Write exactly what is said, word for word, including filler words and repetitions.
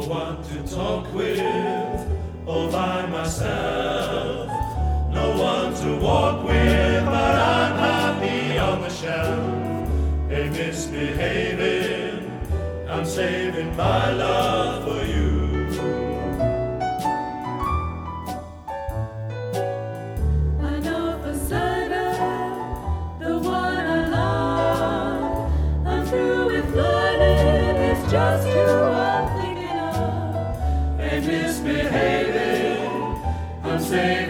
one to talk with, all by myself. No one to walk with, but I'm happy on the shelf. Hey, misbehaving, I'm saving my love for you. I know for certain the one I love. I'm through with flirting, it's just you I'm thinking of. Hey, misbehaving, I'm saving